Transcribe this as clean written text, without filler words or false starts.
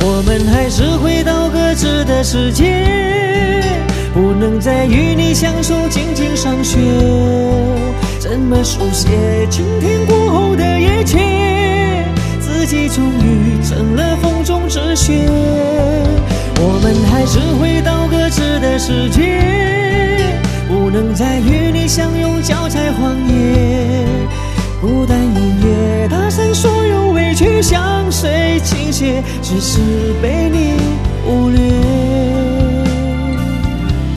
我们还是回到各自的世界，不能再与你相守静静赏雪。怎么书写今天过后的一切，自己终于成了风中之雪。我们还是回到各自的世界，不能再与你相拥脚踩荒野。孤单音乐打散所有委屈，向谁倾泻？只是悲